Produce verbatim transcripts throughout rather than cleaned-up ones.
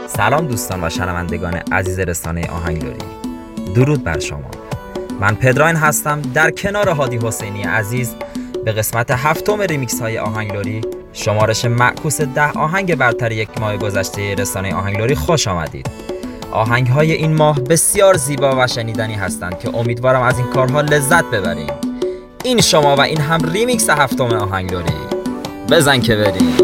سلام دوستان و شنوندگان عزیز رسانه آهنگلری، درود بر شما. من پدراین هستم، در کنار هادی حسینی عزیز به قسمت هفتم ریمیکس های آهنگلری، شمارش معکوس ده آهنگ برتر یک ماه گذشته رسانه آهنگلری خوش آمدید. آهنگ های این ماه بسیار زیبا و شنیدنی هستند که امیدوارم از این کارها لذت ببریم. این شما و این هم ریمیکس هفتم آهنگلری. بزن که بریم.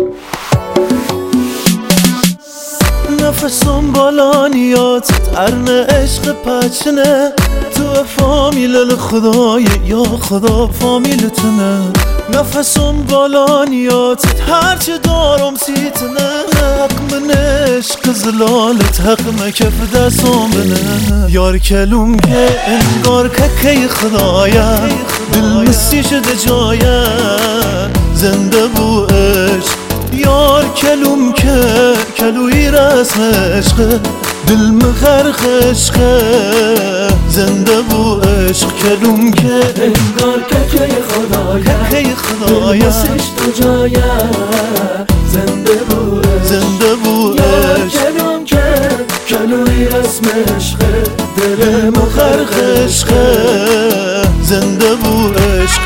نفسم بالانیات ترن عشق پچنه، تو فامیل خدای یا خدا فامیلتنه. نفسم بالانیات هرچه دارم سیتنه، حق من عشق زلالت حق مکف دستم بنه. یار کلوم که انگار که خدایا دل مسی شده جایه، زنده بو عشق. یار کلوم که کلوی رسم عشقه، دل مخرخ عشقه، زنده بو عشق. کلوم که انگار که که خدایا که خدایا مسیش تو جایه، زنده بو عشق. زنده بو یار عشق. کلوم که کلوی رسم عشقه، دل مخرخ عشقه، زنده بو عشق.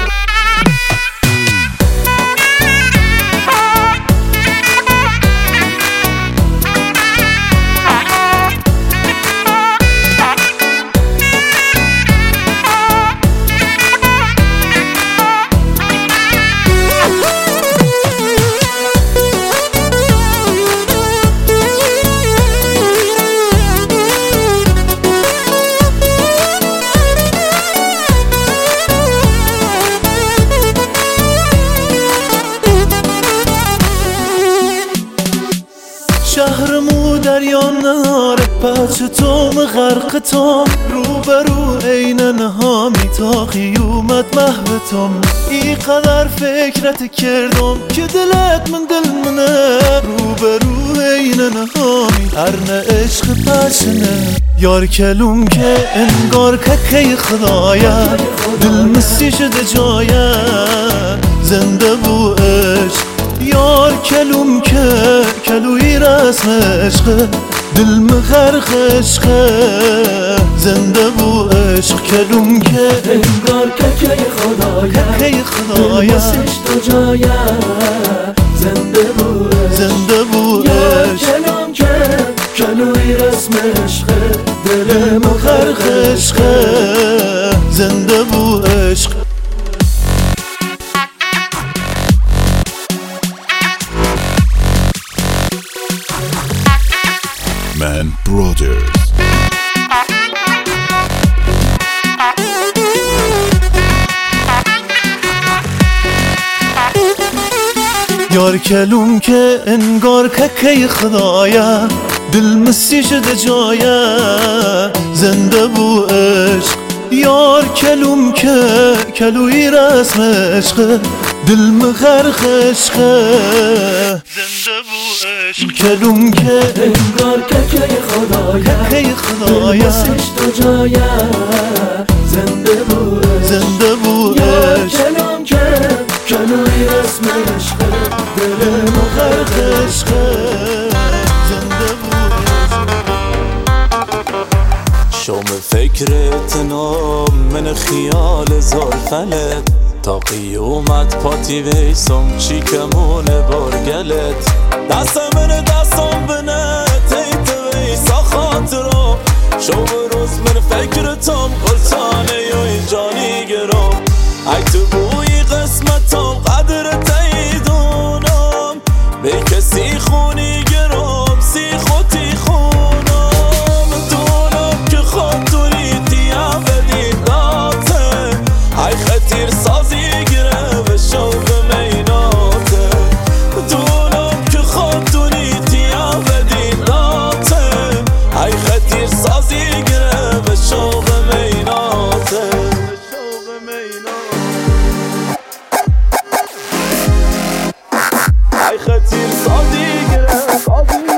شهرمو دریا نهاره پچ توم غرق توم، روبرو عین نهامی تا قیومت محوتم. ای قدر فکرت کردم که دلت من دل منه، روبرو عین نهامی هرن عشق پچنه. یار کلوم که انگار که خدایا دل مسی شده جایه، زنده بو عشق. یار کلوم که کلوی رسم عشقه، دل مخرخ عشقه، زنده بو عشق. کلوم که انگار که که خدایا که خدایا مسیش تو جایه، زنده بو عشق. زنده بو یار عشق. کلوم که کلوی رسم عشقه، دل مخرخ عشقه، زنده بو عشق. Man Brothers. یار کلوم که انگار که خدایا دل مسی شده جایه، زنده بو عشق. یار کلوم که کلوی رسم عشقه، دل مخرخ عشقه، زنده بو عشق. کلوم که انگار که که خدایا که خدایا مسیش تو جایه، زنده بو عشق. زنده بو یار عشق. کلوم که کلوی رسم عشقه، دل مخرخ عشقه، زنده بو عشق. شوم فکرت نام من خیال زلفنت، تا قیومت پاتی ویسم چیکمون برگلت. دست من دستم بنه تیت ویسا خاطرو، شوم روز من فکرتم قلتانه یوی جانی گرو. ای تو بوی قسمتم قدر تیدونم، به کسی خونی گرم سی خوتی خونم. دونم که خاطری تیا بدید داته، ای خطیر سازی گره به شوق میناته. دونم که خاطری تیا بدید داته، ای خطیر سازی گره به شوق میناته. ای خطیر سازی گره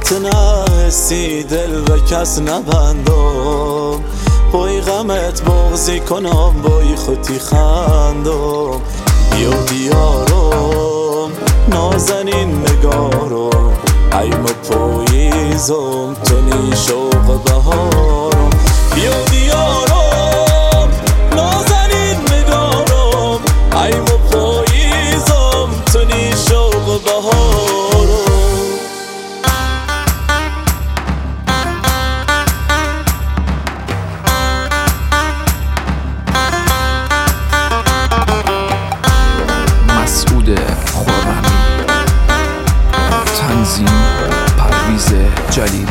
برات نحسی دل به کس نبندم، بای غمت بغضی کنم بای خودی خندم. بیا دیارم نازنین نگارم، ایمو پاییزم تو نی شوق بهارم. بیا دیارم نازنین نگارم، ایمو پاییزم تو نی شوق بهارم. مسعود خرمی، تنظیم پرویز جلیلی.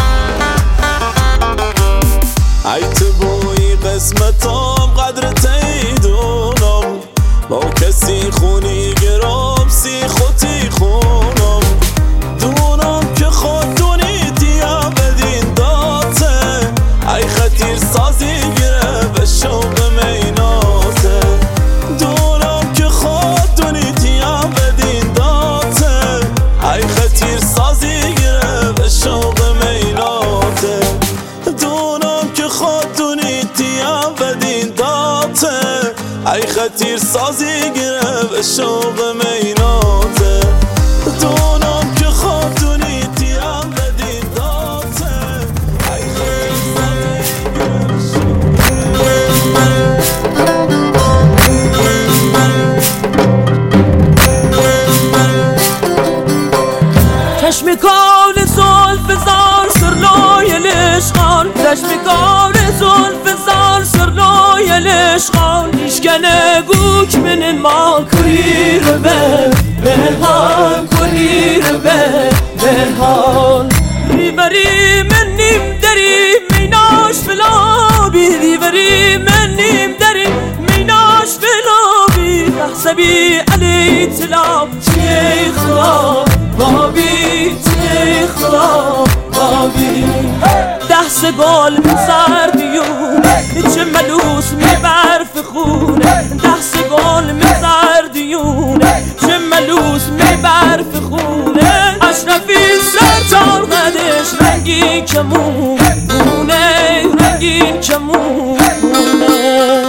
ای تو بایی قسمتام قدر تیدونم، با کسی خونی گرام سی خودی خونم. دونم که خود دونیتی بدین داته، ای خطیر سازی گره به شوق میناته. دونم که خود دونیتی بدین داته، ای خطیر سازی گره به شوق میناته. دونم که خود دونیتی بدین داته، ای خطیر سازی گره به شوق میناته. دونم که خود دونیتی بدین داته، ای خطیر سازی گره به چشم کار زلف زار سرلای لشقان، چشم کار زلف زار سرلای لشقان. ایشکنه گوک من ما کریر به بهان، کریر به بهان. ریوری من نیم دری میناش فلابی، ریوری من نیم دری میناش فلابی. تحسبی علی تلاب چی خلاب بابی، چی خلاب بابی. دست گل زردیون چه ملوس میبرف خونه، دست گل میزردیون چه ملوس میبرف خونه. اشرفی سرچار قدش رنگین کمون بونه، رنگین کمون بونه.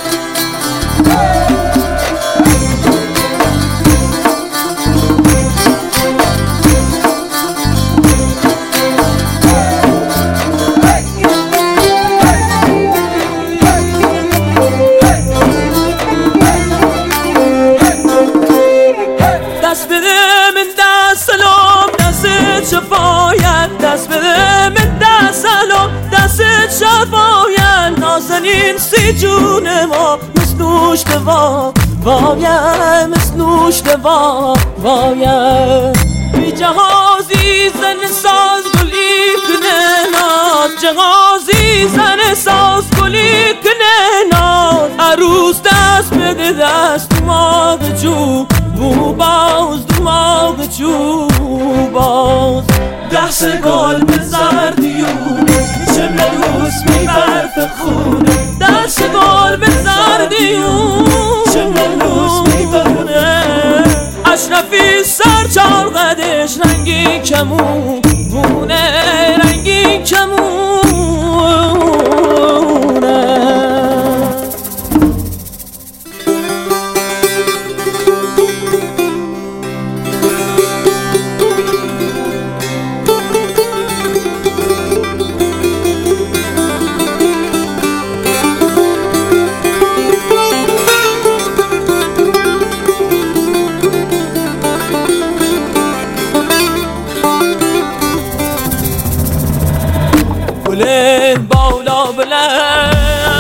دست بده من دست سلام دست شفایت، دست بده من دست سلام دست شفایت. نازنین سی جون ما مسنوش دوا وایم، مسنوش دوا وایم. بی جهازی زن ساز گلی کنه ناز، جهازی زن ساز گلی کنه ناز. عروس دست بده دست دماغ جو بو باز، دماغ جو باز. دست گل به زردیون چه ملوس میبرف خونه، دست گل به زردیون چه ملوس میبرونه. اشرفی سرچار قدش رنگین کمون بونه، رنگین کمونه. بلند بالا بلند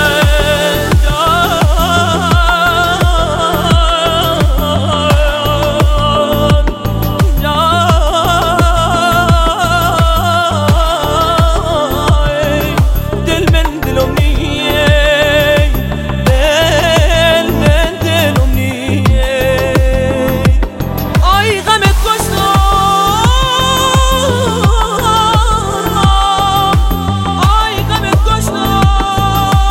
دل من دلم نیه، دل من دلم نیه. آی غمت کشتم، آی غمت کشتم،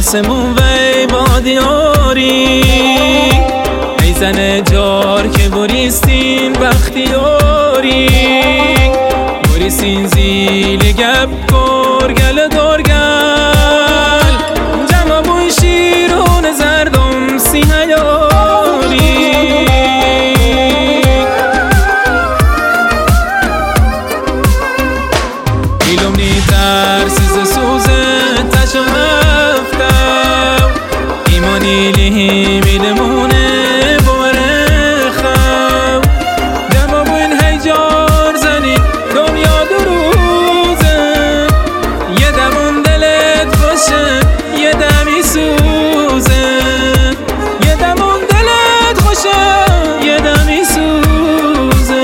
آسمون وی بادیاری ای زن جار که بریستین بختیاری بریستین زیل گب گرگل دارگل جمع بوی شیرون زردم سیهیاری ایلوم نی ترسیز سوزه تشم افتم ایمانی لیهی میلمونه باره خم دما بوین هیجار زنی دنیا دروزه یه دمون دلت باشه یه دمی سوزه یه دمون دلت خوشه یه دمی سوزه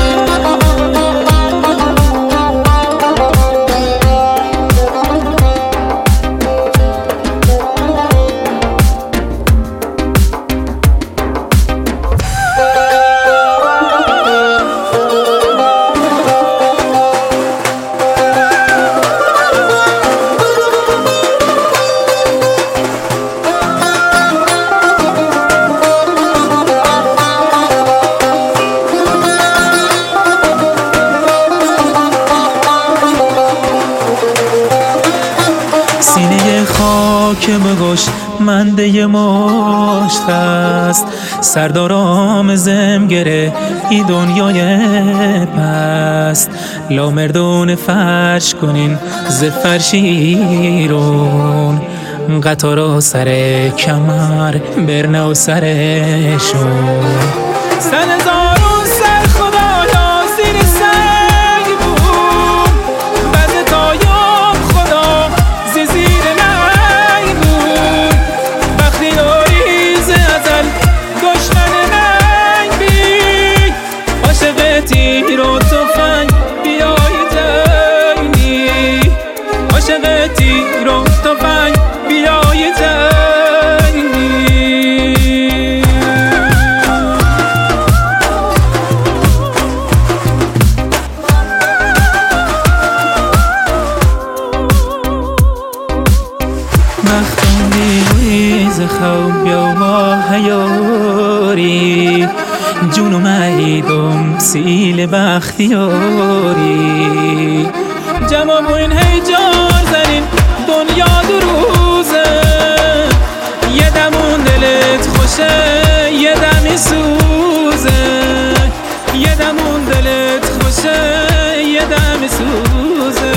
سینه خاک بگوش منده مشت است سردارام زم گره ای دنیای پست لا مردون فرش کنین ز فرشیرون قطارا سر کمر برنه و سرشون سن زارون سر خدایا زیر سنگ بود بز تایاب خدا زی زیر ننگ بود وقتی آریز ازل دشمن ننگ بی عاشق تیر و تفنگ بیای جنگی عاشق تیر و تفنگ بیای جنگی مختونی ویز خواب یا با هیاری جونو مهیدم سیل بختیاری جمع بوین هیجار زنین دنیا دو روزه یه دمون دلت خوشه یه دمی سوزه یه دمون دلت خوشه یه دمی سوزه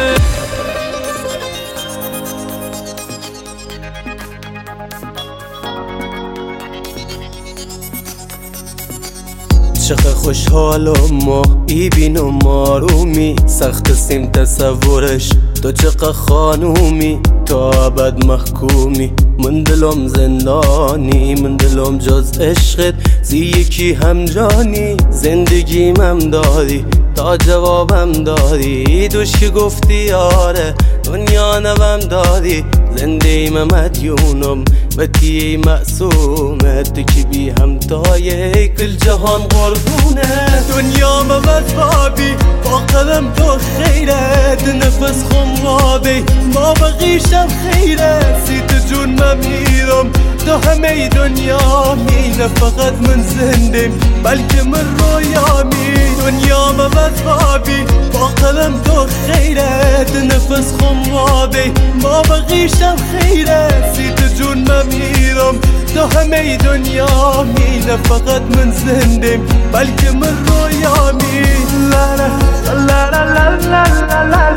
چقدر خوشحالم ما ای بینم آرومی سخت سیم تصورش تو چقدر خانومی تا ابد محکومی من دلم زندانی من دلم جز عشقت زی یکی هم جانی زندگیم هم داری تا جوابم داری دوش که گفتی آره دنیا نوم داری زنده ایم مدیونم و تیه معصومت تو که بی همتای کل جهان قربونه دنیا موفابی با قدم تو خیرت نفس خمابی ما بقیشم خیرت سیت جون ممیرم تو همه دنیا می نه فقط من زندم بلکه من رویامی دنیا موفابی با قدم تو خیرت نفس خمابی ما بقیشم خیرت سیت جون ممیرم تو همه دنیا می نه فقط من زندم بلکه من رویامی لا لا لا لا لا لا لا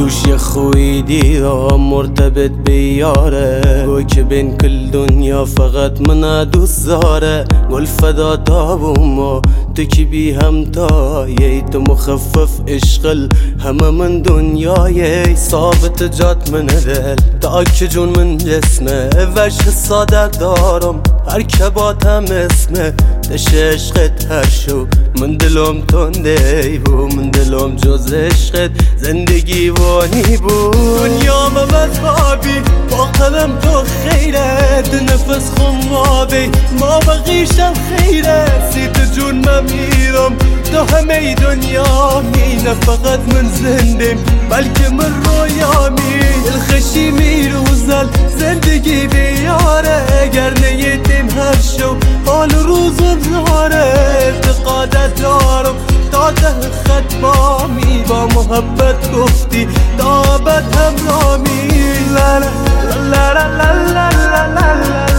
دوش یه خوی دیرم مرتبط بیاره گوی که بین کل دنیا فقط من دوست داره گل فدا دابوما تو کی بی همتایی تو مخفف عشقل همه من دنیایی ثابت جات من دل تا که جون من جسمه وجه ساده دارم هر که باتم اسمه دش عشقت هر شو من دلم تنده بو من دلم جز عشقت زندگی وانی بو دنیا ممز بابی با قلم تو خیره ده نفس خمابی ما بقیشم خیره سیت جون ممیرم تو همه دنیا مینه فقط من زندم بلکه من رویامی الخشی میروزل زندگی بیاره اگر نیتیم هر شو حال روزم زاره اعتقادت دارم تا ده خط بامی با محبت گفتی تا ابد همرامی لا لا لا لا لا لا لا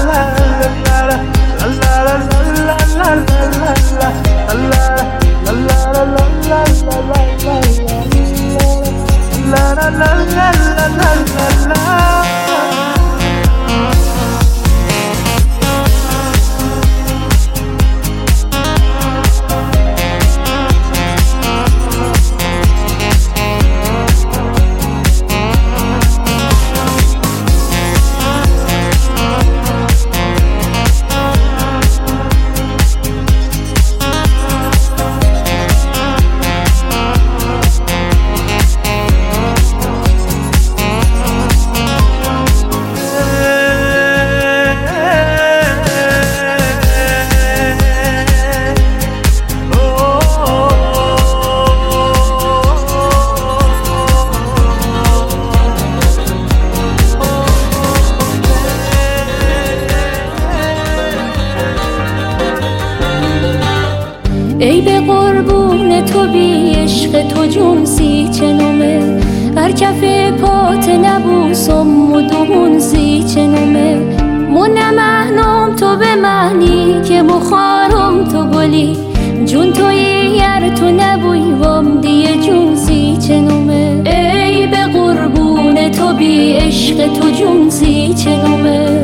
ای به قربون تو بی عشق تو جون سی چنومه هر کف پات نبوسم و دومون سی چنومه من مهنم تو به معنی که مخارم تو گلی جون توی یر تو نبوی وام دیه جون سی چنومه ای به قربون تو بی عشق تو جون سی چنومه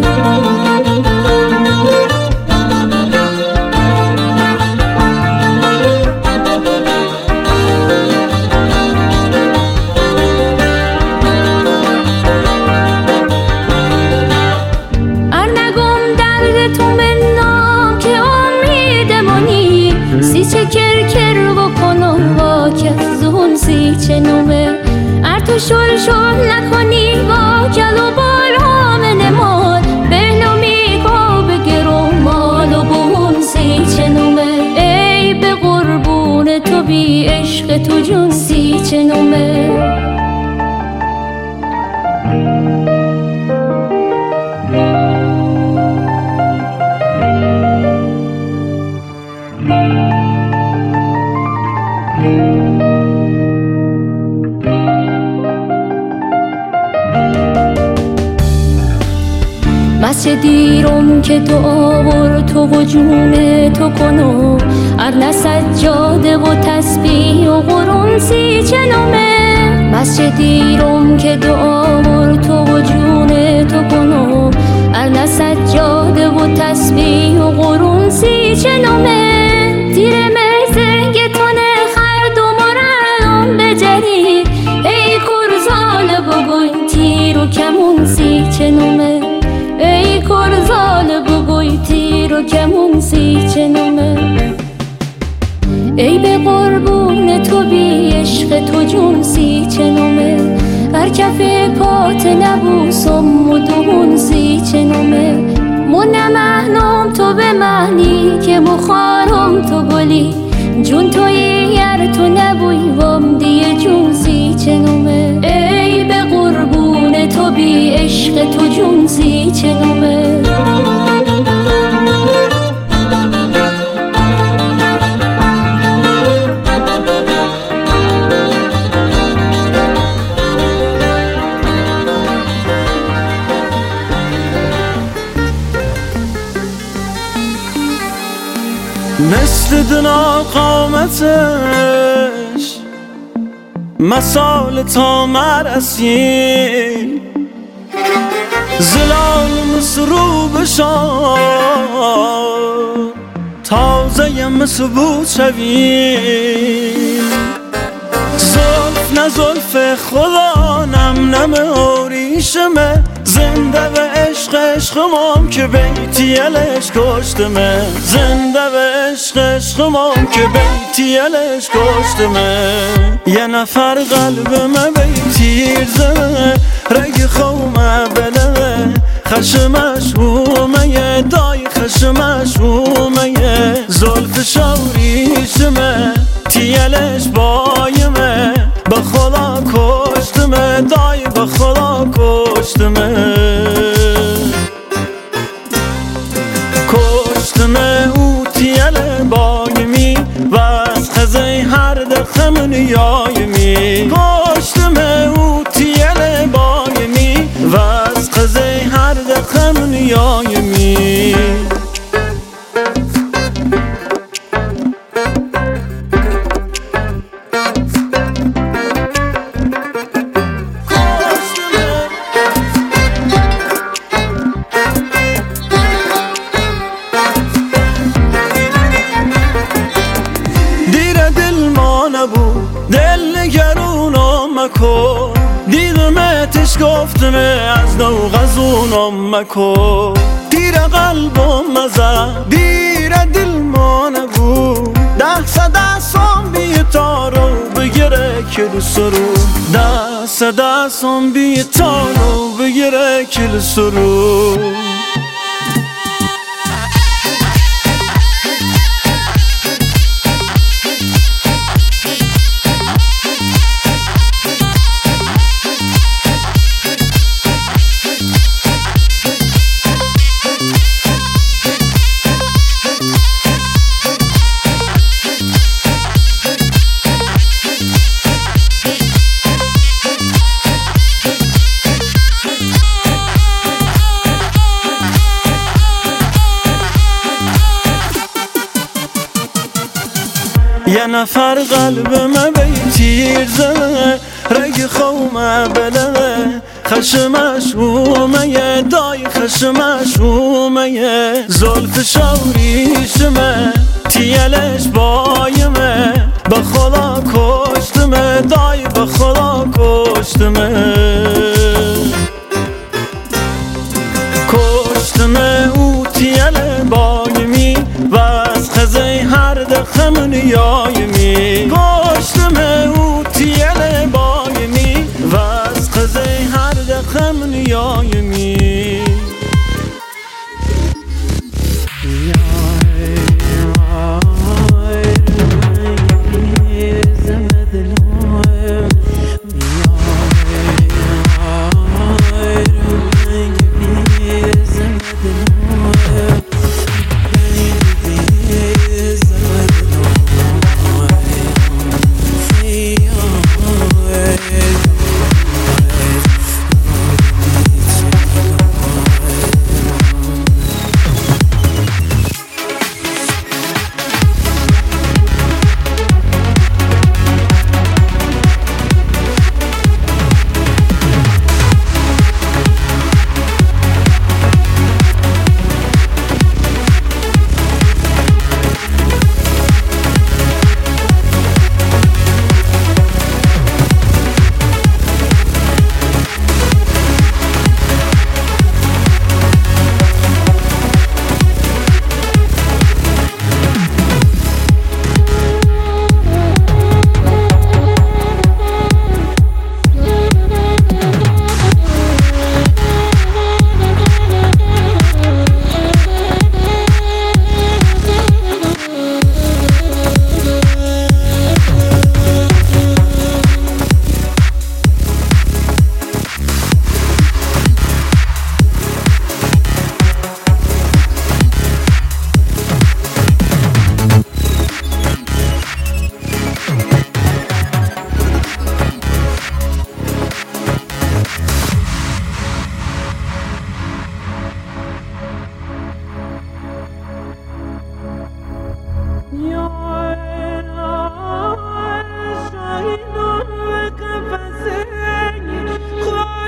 چنومه ار تو شل شل نکنی با کل و بال همه نمال بهنمی که بگرم مال و بون سی چنومه ای به قربون تو بی عشق تو جون سی چنومه مسجد دیرم که تو آور تو و جون تو کنو ارن سجاده و تسبیح و قرون سی چنومه مسجد دیرم که تو آور تو و جون تو کنو ارن سجاده و تسبیح و قرون سی چنومه تیر مرزنگ تونه خرد و مرلم بجری ای کرزال بگوی تیر و کمون سی چنومه ای کرزال بگوی تیر و کمون سی چنومه ای به قربون تو بی عشق تو جون سی چنومه هر کف پات نبوسم و دومون سی چنومه من مهنم تو به معنی که مخارم تو گلی جون توی یر تو نبوی وام دیه جون سی چنومه ای به قربون تو بی عشق تو جون سی چنومه مثل دنا قامتش مسال تا مرسیم زلال مسرو بشان تازه مسبوت شویم زلف نه زلف خدا نم نم آریشمه زنده و عشق عشقمام که بیتی الش کشتمه زنده و عشق عشقمام که بیتی الش کشتمه یه نفر قلبمه بیتیر زمه رگ خومه بله خشمش اومه یه دای خشمش اومه یه زلف شوریشمه تیلش بایمه به خدا کشتمه دای به خدا کشتمه کشتمه او تیل بایمی و از خزه هر دخم نیایمی کشتمه او تیل بایمی و از خزه هر دخم نیایمی دل نگرونم مکن دیدمتش گفتمه از نو غزونم مکن دیر قلبم مزد دیر دل ما نبود دست دستم بیتارو بگیره کل سرو دست دستم بیتارو بگیره کل سرو یه نفر قلبمه بیتیر زمه رگ خومه بله خشمش اومه یه دای خشمش اومه یه زلف شوریشمه تیلش بایمه به خدا کشتمه دای به خدا کشتمه کشتمه او تیل بایمی و از خزه هر دخم نیایمی کشتمه او تیل بایمی و از خزه هر دخم نیایمی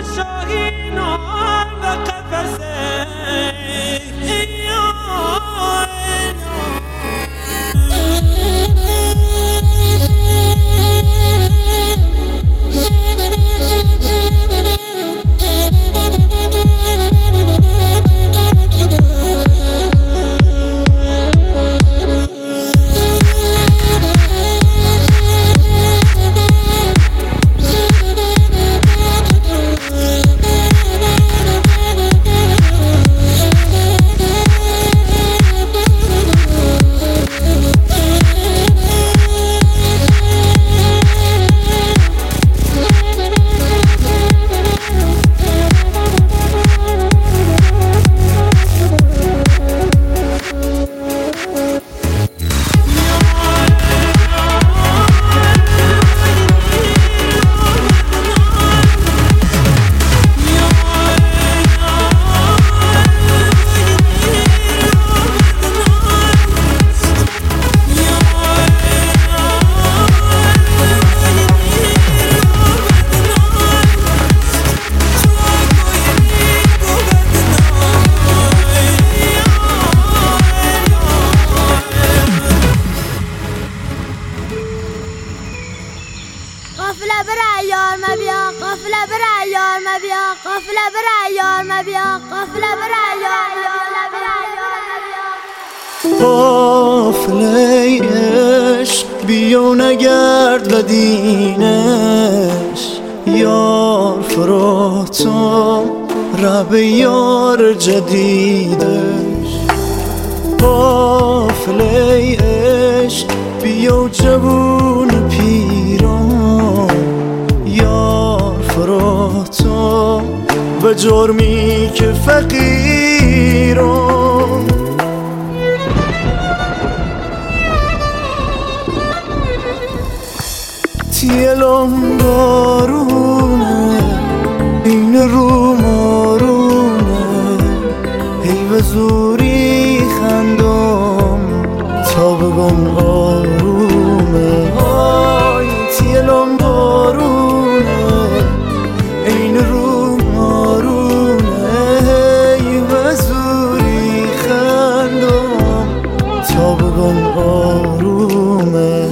شاهینان و قفسه قافله بره یار مبیا قافله بره یار مبیا قافله بره یار مبیا قافله بره یار مبیا قافله عشق بیو نگرد و دینش یار فراتم رب یار جدیدش قافله عشق بیو جوون پیران یار فراتم و جرمی که فقیران تیلم بارونه این رو مارونه هی و زوری خندم تا بگم آرومه های تیلم بارونه این رو مارونه هی و زوری خندم تا بگم آرومه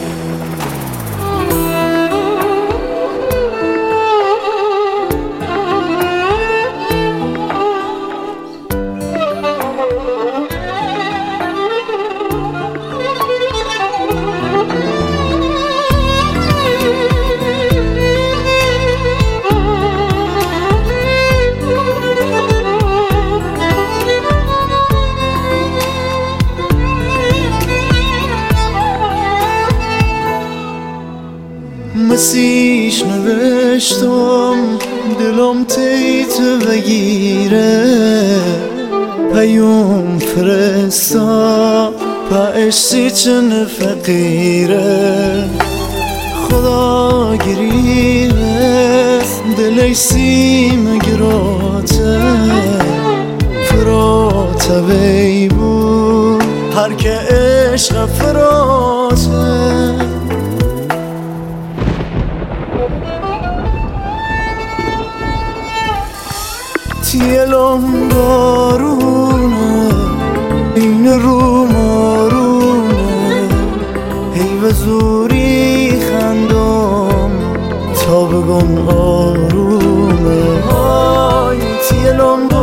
مسیش نوشتم دلم تیت بگیره پیوم فرستا پایشتی چن فقیره خدا گریه دلی سیم گراته فراته بیبو هر که عشق فراته تیلم بارونه این رو مارونه هی و زوری خندم تا بگم آرومه های تیلم